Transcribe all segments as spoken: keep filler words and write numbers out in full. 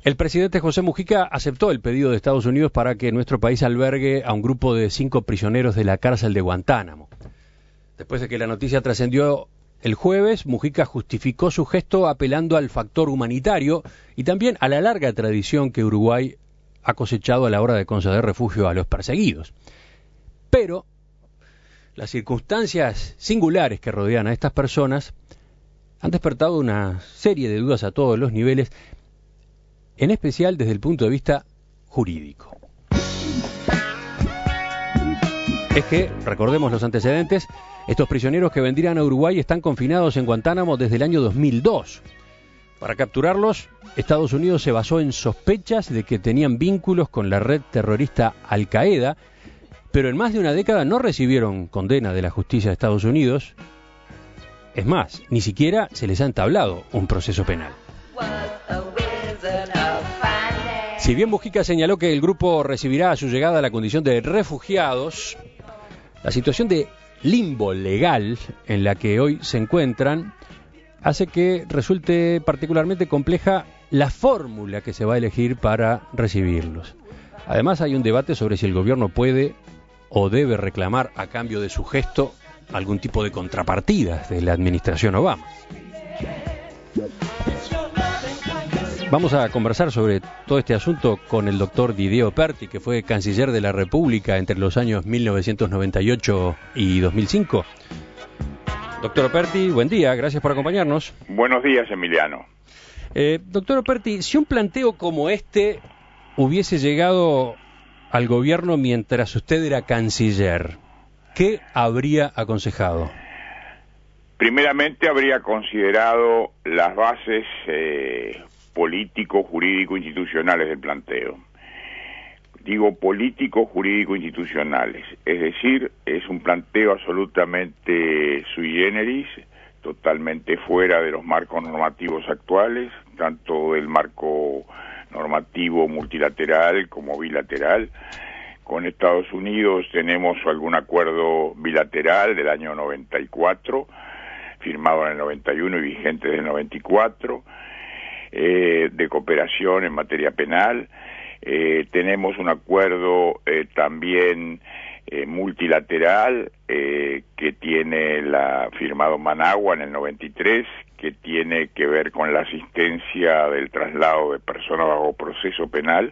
El presidente José Mujica aceptó el pedido de Estados Unidos para que nuestro país albergue a un grupo de cinco prisioneros de la cárcel de Guantánamo. Después de que la noticia trascendió el jueves, Mujica justificó su gesto apelando al factor humanitario y también a la larga tradición que Uruguay ha cosechado a la hora de conceder refugio a los perseguidos. Pero las circunstancias singulares que rodean a estas personas han despertado una serie de dudas a todos los niveles, en especial desde el punto de vista jurídico. Es que, recordemos los antecedentes, estos prisioneros que vendrían a Uruguay están confinados en Guantánamo desde el año dos mil dos. Para capturarlos, Estados Unidos se basó en sospechas de que tenían vínculos con la red terrorista Al-Qaeda, pero en más de una década no recibieron condena de la justicia de Estados Unidos. Es más, ni siquiera se les ha entablado un proceso penal. Si bien Mujica señaló que el grupo recibirá a su llegada la condición de refugiados, la situación de limbo legal en la que hoy se encuentran hace que resulte particularmente compleja la fórmula que se va a elegir para recibirlos. Además, hay un debate sobre si el gobierno puede o debe reclamar a cambio de su gesto algún tipo de contrapartida de la administración Obama. Vamos a conversar sobre todo este asunto con el doctor Didier Operti, que fue canciller de la República entre los años mil novecientos noventa y ocho y dos mil cinco. Doctor Operti, buen día, gracias por acompañarnos. Buenos días, Emiliano. Eh, doctor Operti, si un planteo como este hubiese llegado al gobierno mientras usted era canciller, ¿qué habría aconsejado? Primeramente habría considerado las bases eh, político, jurídico, institucionales del planteo. Digo político, jurídico, institucionales. Es decir, es un planteo absolutamente sui generis, totalmente fuera de los marcos normativos actuales, tanto del marco normativo multilateral como bilateral. Con Estados Unidos tenemos algún acuerdo bilateral del año noventa y cuatro, firmado en el noventa y uno y vigente desde el noventa y cuatro, eh, de cooperación en materia penal. Eh, tenemos un acuerdo eh, también eh, multilateral eh, que tiene la firmado Managua en el noventa y tres, que tiene que ver con la asistencia del traslado de personas bajo proceso penal.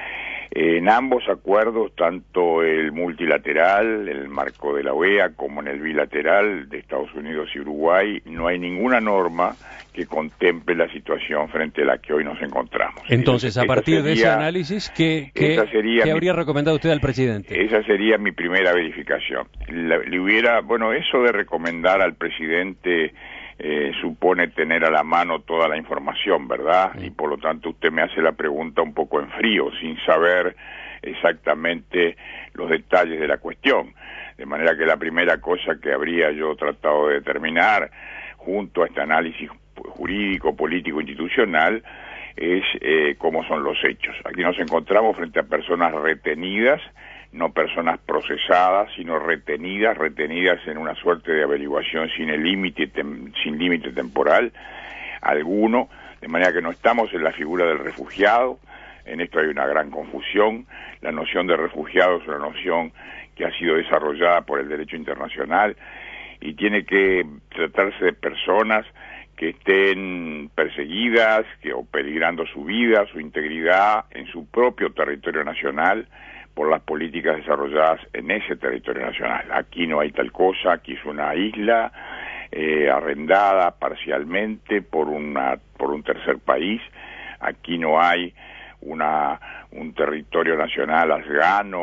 En ambos acuerdos, tanto el multilateral, el marco de la O E A, como en el bilateral de Estados Unidos y Uruguay, no hay ninguna norma que contemple la situación frente a la que hoy nos encontramos. Entonces, a partir sería, de ese análisis, ¿qué, qué, ¿qué habría mi, recomendado usted al presidente? Esa sería mi primera verificación. La, le hubiera, bueno, eso de recomendar al presidente eh, supone tener a la mano toda la información, ¿verdad? Sí. Y por lo tanto usted me hace la pregunta un poco en frío, sin saber exactamente los detalles de la cuestión. De manera que la primera cosa que habría yo tratado de determinar, junto a este análisis jurídico, político, institucional, es eh, cómo son los hechos. Aquí nos encontramos frente a personas retenidas, no personas procesadas, sino retenidas, retenidas en una suerte de averiguación sin el límite, tem, sin límite temporal alguno, de manera que no estamos en la figura del refugiado. En esto hay una gran confusión. La noción de refugiado es una noción que ha sido desarrollada por el derecho internacional y tiene que tratarse de personas que estén perseguidas, que o peligrando su vida, su integridad en su propio territorio nacional por las políticas desarrolladas en ese territorio nacional. Aquí no hay tal cosa, aquí es una isla eh, arrendada parcialmente por una por un tercer país. Aquí no hay una un territorio nacional afgano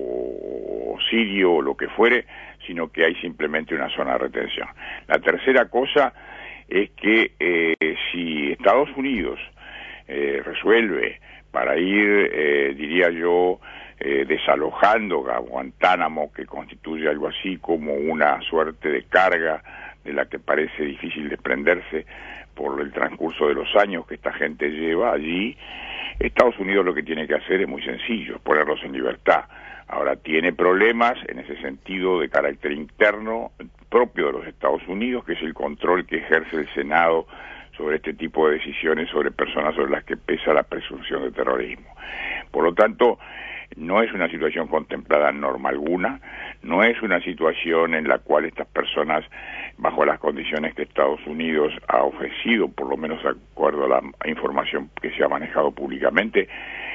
o sirio o lo que fuere, sino que hay simplemente una zona de retención. La tercera cosa es que eh, si Estados Unidos eh, resuelve para ir, eh, diría yo, eh, desalojando a Guantánamo, que constituye algo así como una suerte de carga de la que parece difícil desprenderse por el transcurso de los años que esta gente lleva allí, Estados Unidos lo que tiene que hacer es muy sencillo, ponerlos en libertad. Ahora, tiene problemas en ese sentido de carácter interno propio de los Estados Unidos, que es el control que ejerce el Senado sobre este tipo de decisiones sobre personas sobre las que pesa la presunción de terrorismo. Por lo tanto, no es una situación contemplada en norma alguna, no es una situación en la cual estas personas, bajo las condiciones que Estados Unidos ha ofrecido, por lo menos de acuerdo a la información que se ha manejado públicamente,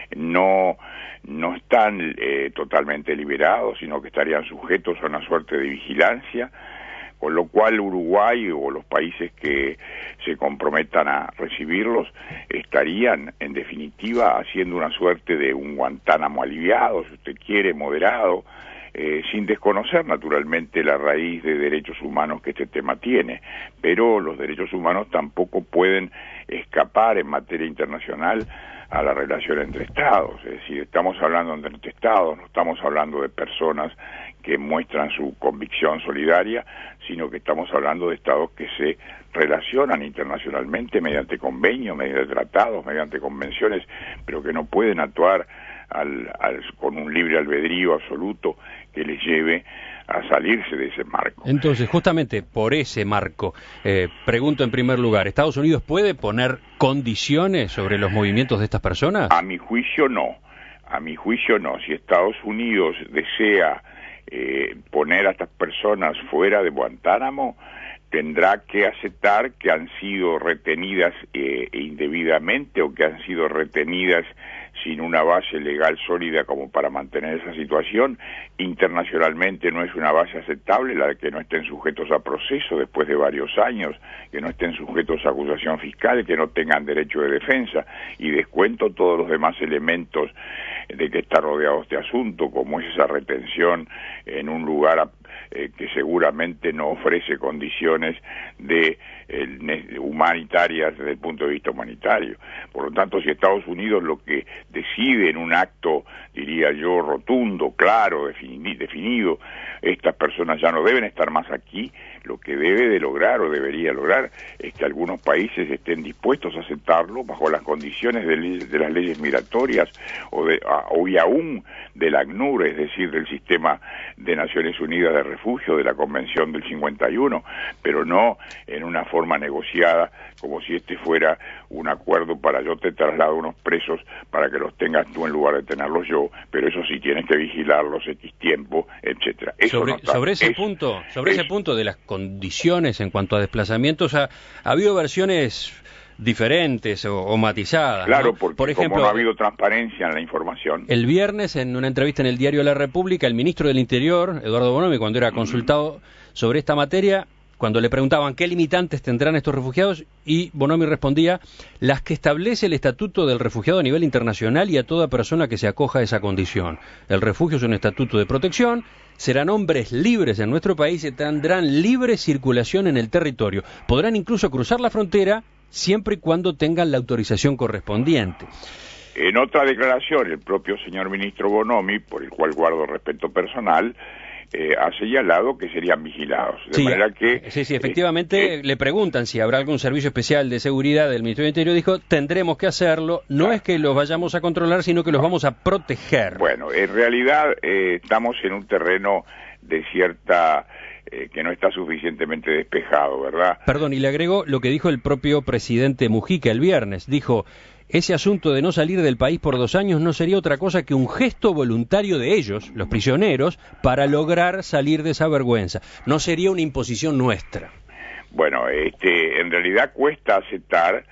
no, no están eh, totalmente liberados, sino que estarían sujetos a una suerte de vigilancia, con lo cual Uruguay o los países que se comprometan a recibirlos estarían, en definitiva, haciendo una suerte de un Guantánamo aliviado, si usted quiere, moderado, eh, sin desconocer naturalmente la raíz de derechos humanos que este tema tiene. Pero los derechos humanos tampoco pueden escapar en materia internacional a la relación entre Estados. Es decir, estamos hablando entre Estados, no estamos hablando de personas que muestran su convicción solidaria, sino que estamos hablando de Estados que se relacionan internacionalmente mediante convenios, mediante tratados, mediante convenciones, pero que no pueden actuar al, al, con un libre albedrío absoluto que les lleve a salirse de ese marco. Entonces, justamente por ese marco, eh, pregunto en primer lugar, ¿Estados Unidos puede poner condiciones sobre los movimientos de estas personas? A mi juicio no, a mi juicio no. Si Estados Unidos desea eh, poner a estas personas fuera de Guantánamo, tendrá que aceptar que han sido retenidas eh, indebidamente o que han sido retenidas sin una base legal sólida como para mantener esa situación. Internacionalmente no es una base aceptable la de que no estén sujetos a proceso después de varios años, que no estén sujetos a acusación fiscal, que no tengan derecho de defensa, y descuento todos los demás elementos de que está rodeado este asunto, como es esa retención en un lugar eh, que seguramente no ofrece condiciones de eh, humanitarias desde el punto de vista humanitario. Por lo tanto, si Estados Unidos lo que decide en un acto, diría yo, rotundo, claro, defini- definido, estas personas ya no deben estar más aquí, lo que debe de lograr o debería lograr es que algunos países estén dispuestos a aceptarlo bajo las condiciones de, le- de las leyes migratorias o, de, a, o y aún del ACNUR, es decir, del Sistema de Naciones Unidas de Refugio, de la Convención del cincuenta y uno, pero no en una forma negociada como si este fuera un acuerdo para yo te traslado unos presos para que los tengas tú en lugar de tenerlos yo, pero eso sí tienes que vigilarlos X tiempo, etcétera. Eso sobre, no está, sobre ese es, punto, sobre es, ese punto de las condiciones en cuanto a desplazamientos, ha, ha habido versiones diferentes o, o matizadas. Claro, ¿no? porque Por ejemplo, como no ha habido transparencia en la información. El viernes, en una entrevista en el Diario de la República, el ministro del Interior, Eduardo Bonomi, cuando era consultado sobre esta materia, cuando le preguntaban qué limitantes tendrán estos refugiados, y Bonomi respondía, las que establece el Estatuto del Refugiado a nivel internacional y a toda persona que se acoja a esa condición. El refugio es un estatuto de protección, serán hombres libres en nuestro país y tendrán libre circulación en el territorio. Podrán incluso cruzar la frontera siempre y cuando tengan la autorización correspondiente. En otra declaración, el propio señor ministro Bonomi, por el cual guardo respeto personal, eh, ha señalado que serían vigilados. De sí, manera que... Sí, sí, efectivamente, eh, le preguntan si habrá algún servicio especial de seguridad del Ministerio del Interior, dijo, tendremos que hacerlo, no claro. es que los vayamos a controlar, sino que los vamos a proteger. Bueno, en realidad eh, estamos en un terreno de cierta... Eh, que no está suficientemente despejado, ¿verdad? Perdón, y le agrego lo que dijo el propio presidente Mujica el viernes. Dijo, ese asunto de no salir del país por dos años no sería otra cosa que un gesto voluntario de ellos, los prisioneros, para lograr salir de esa vergüenza. No sería una imposición nuestra. Bueno, este, en realidad cuesta aceptar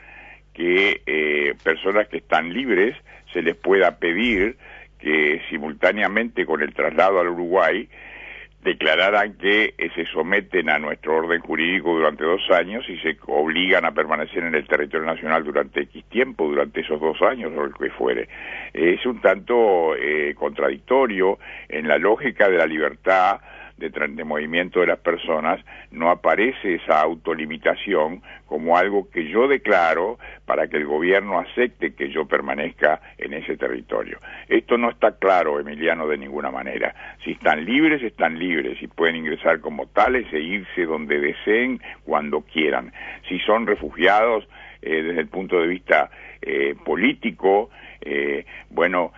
que eh, personas que están libres se les pueda pedir que simultáneamente con el traslado al Uruguay declararan que eh, se someten a nuestro orden jurídico durante dos años y se obligan a permanecer en el territorio nacional durante X tiempo, durante esos dos años o el que fuere. Es un tanto eh, contradictorio en la lógica de la libertad de, de movimiento de las personas, no aparece esa autolimitación como algo que yo declaro para que el gobierno acepte que yo permanezca en ese territorio. Esto no está claro, Emiliano, de ninguna manera. Si están libres, están libres y pueden ingresar como tales e irse donde deseen, cuando quieran. Si son refugiados, eh, desde el punto de vista eh, político, eh, bueno, entonces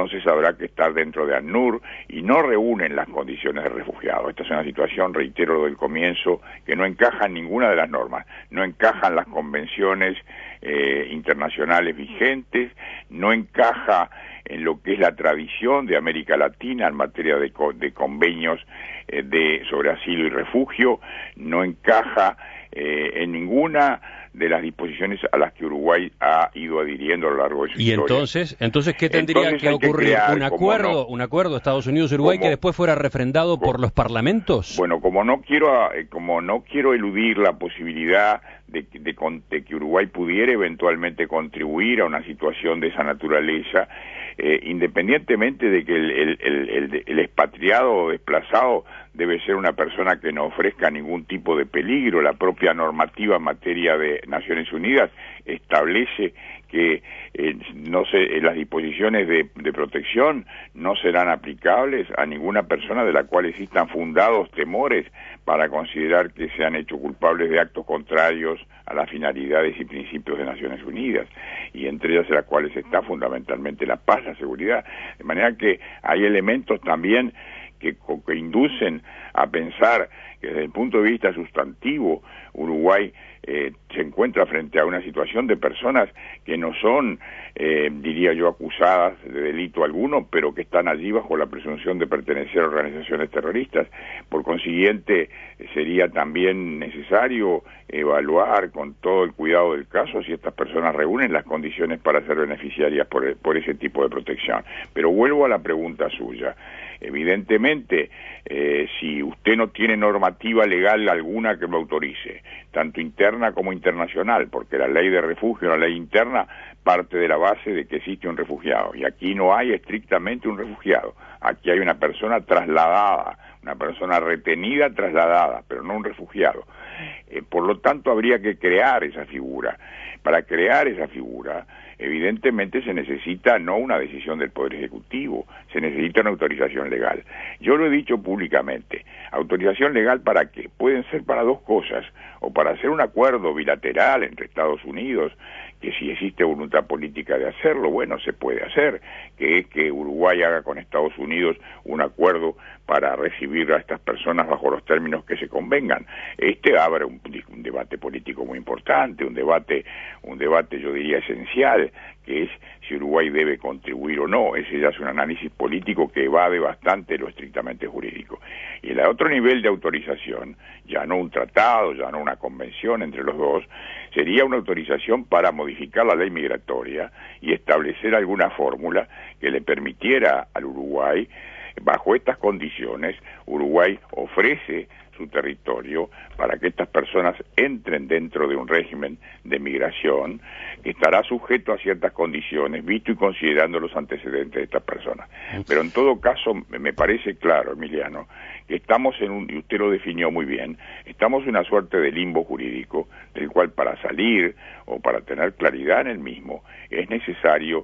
entonces habrá que estar dentro de ACNUR y no reúnen las condiciones de refugiado. Esta es una situación, reitero lo del comienzo, que no encaja en ninguna de las normas, no encajan las convenciones eh, internacionales vigentes, no encaja en lo que es la tradición de América Latina en materia de, co de convenios eh, de, sobre asilo y refugio, no encaja eh, en ninguna de las disposiciones a las que Uruguay ha ido adhiriendo a lo largo de su y historia. Y entonces, entonces ¿qué tendría entonces que ocurrir? Que ¿Un acuerdo, no, un acuerdo Estados Unidos-Uruguay que después fuera refrendado como, por los parlamentos? Bueno, como no quiero, eh, como no quiero eludir la posibilidad de, de, de, de que Uruguay pudiera eventualmente contribuir a una situación de esa naturaleza, eh, independientemente de que el, el, el, el, el expatriado o desplazado debe ser una persona que no ofrezca ningún tipo de peligro. La propia normativa en materia de Naciones Unidas establece que eh, no se, las disposiciones de, de protección no serán aplicables a ninguna persona de la cual existan fundados temores para considerar que se han hecho culpables de actos contrarios a las finalidades y principios de Naciones Unidas, y entre ellas las cuales está fundamentalmente la paz, la seguridad. De manera que hay elementos también que, que inducen a pensar que desde el punto de vista sustantivo Uruguay eh, se encuentra frente a una situación de personas que no son, eh, diría yo, acusadas de delito alguno, pero que están allí bajo la presunción de pertenecer a organizaciones terroristas. Por consiguiente, sería también necesario evaluar con todo el cuidado del caso si estas personas reúnen las condiciones para ser beneficiarias por, por ese tipo de protección. Pero vuelvo a la pregunta suya. Evidentemente, eh, si usted no tiene normativa legal alguna que lo autorice, tanto interna como internacional, porque la ley de refugio, la ley interna, parte de la base de que existe un refugiado, y aquí no hay estrictamente un refugiado, aquí hay una persona trasladada, una persona retenida trasladada, pero no un refugiado. Eh, por lo tanto, habría que crear esa figura. Para crear esa figura, evidentemente se necesita no una decisión del Poder Ejecutivo, se necesita una autorización legal. Yo lo he dicho públicamente, autorización legal ¿para qué? Pueden ser para dos cosas, o para hacer un acuerdo bilateral entre Estados Unidos, que si existe voluntad política de hacerlo, bueno, se puede hacer, que es que Uruguay haga con Estados Unidos un acuerdo para recibir a estas personas bajo los términos que se convengan. Este abre un, un debate político muy importante, un debate, un debate yo diría esencial, que es si Uruguay debe contribuir o no. Ese ya es un análisis político que evade bastante lo estrictamente jurídico. Y el otro nivel de autorización, ya no un tratado, ya no una convención entre los dos, sería una autorización para modificar la ley migratoria y establecer alguna fórmula que le permitiera al Uruguay, bajo estas condiciones, Uruguay ofrece su territorio para que estas personas entren dentro de un régimen de migración que estará sujeto a ciertas condiciones, visto y considerando los antecedentes de estas personas. Pero en todo caso, me parece claro, Emiliano, que estamos en un, y usted lo definió muy bien, estamos en una suerte de limbo jurídico, del cual para salir o para tener claridad en el mismo, es necesario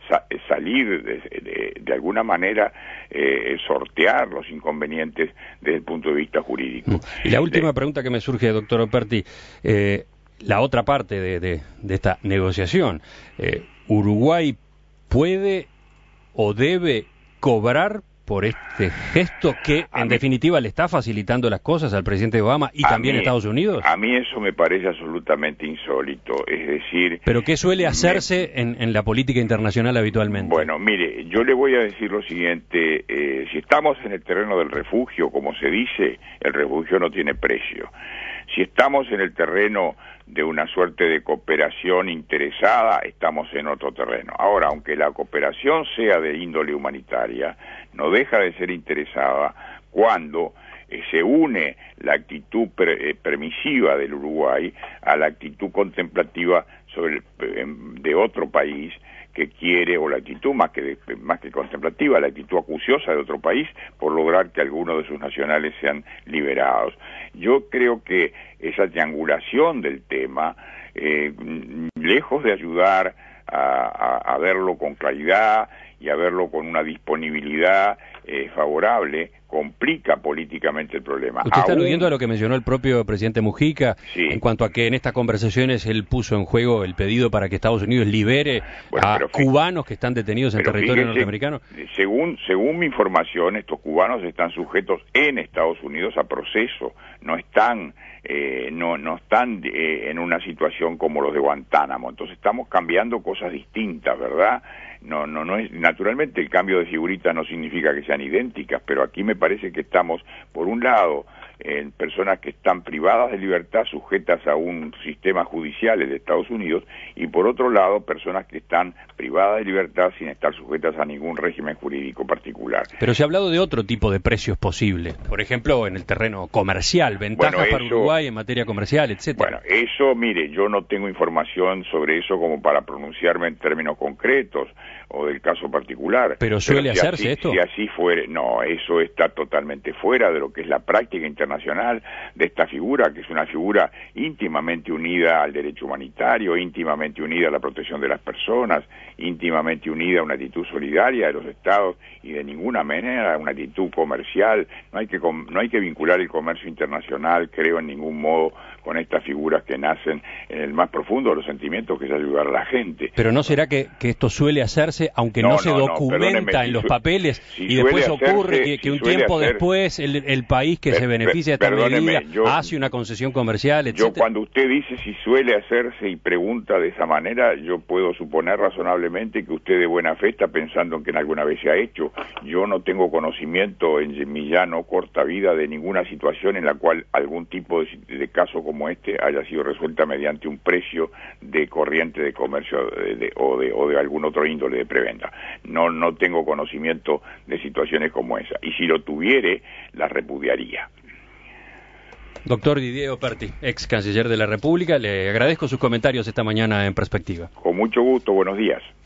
salir de, de, de alguna manera, eh, sortear los inconvenientes desde el punto de vista jurídico. Y la última de... pregunta que me surge, doctor Operti, eh, la otra parte de, de, de esta negociación, eh, ¿Uruguay puede o debe cobrar por este gesto que en mí, definitiva le está facilitando las cosas al presidente Obama y también a Estados Unidos? A mí eso me parece absolutamente insólito, es decir... ¿Pero qué suele hacerse me, en, en la política internacional habitualmente? Bueno, mire, yo le voy a decir lo siguiente, eh, si estamos en el terreno del refugio, como se dice, el refugio no tiene precio. Si estamos en el terreno de una suerte de cooperación interesada, estamos en otro terreno. Ahora, aunque la cooperación sea de índole humanitaria, no deja de ser interesada cuando eh, se une la actitud per, eh, permisiva del Uruguay a la actitud contemplativa sobre el, eh, de otro país que quiere, o la actitud más que, de, más que contemplativa, la actitud acuciosa de otro país por lograr que algunos de sus nacionales sean liberados. Yo creo que esa triangulación del tema, eh, lejos de ayudar a, a, a verlo con claridad y a verlo con una disponibilidad eh, favorable, complica políticamente el problema. ¿Usted está Aún... aludiendo a lo que mencionó el propio presidente Mujica, sí, en cuanto a que en estas conversaciones él puso en juego el pedido para que Estados Unidos libere bueno, a cubanos que están detenidos en territorio fíjese, norteamericano? Según, según mi información, estos cubanos están sujetos en Estados Unidos a proceso, no están, eh, no, no están eh, en una situación como los de Guantánamo. Entonces estamos cambiando cosas distintas, ¿verdad? No, no, no es, naturalmente el cambio de figuritas no significa que sean idénticas, pero aquí me parece que estamos, por un lado, en personas que están privadas de libertad, sujetas a un sistema judicial de Estados Unidos, y por otro lado, personas que están privadas de libertad sin estar sujetas a ningún régimen jurídico particular. Pero se ha hablado de otro tipo de precios posibles, por ejemplo, en el terreno comercial, ventajas bueno, eso, para Uruguay en materia comercial, etcétera. Bueno, eso, mire, yo no tengo información sobre eso como para pronunciarme en términos concretos o del caso particular. Pero suele Pero si hacerse así, esto. Si así fuere, no, eso está totalmente fuera de lo que es la práctica internacional de esta figura, que es una figura íntimamente unida al derecho humanitario, íntimamente unida a la protección de las personas, íntimamente unida a una actitud solidaria de los estados y de ninguna manera una actitud comercial. No hay que no hay que vincular el comercio internacional, creo, en ningún modo con estas figuras que nacen en el más profundo de los sentimientos, que es ayudar a la gente. Pero ¿no será que, que esto suele hacerse, aunque no, no se no, documenta no, en los si papeles, si y después hacerse, ocurre que, que si un tiempo hacerse, después el, el país que per, se beneficia de esta medida yo, hace una concesión comercial, etcétera? Yo cuando usted dice si suele hacerse y pregunta de esa manera, yo puedo suponer razonablemente que usted de buena fe está pensando en que en alguna vez se ha hecho. Yo no tengo conocimiento en mi ya no corta vida de ninguna situación en la cual algún tipo de, de caso como este haya sido resuelta mediante un precio de corriente de comercio de, de, o, de, o de algún otro índole de preventa. No, no tengo conocimiento de situaciones como esa. Y si lo tuviere, las repudiaría. Doctor Didier Operti, ex canciller de la República, le agradezco sus comentarios esta mañana en Perspectiva. Con mucho gusto, buenos días.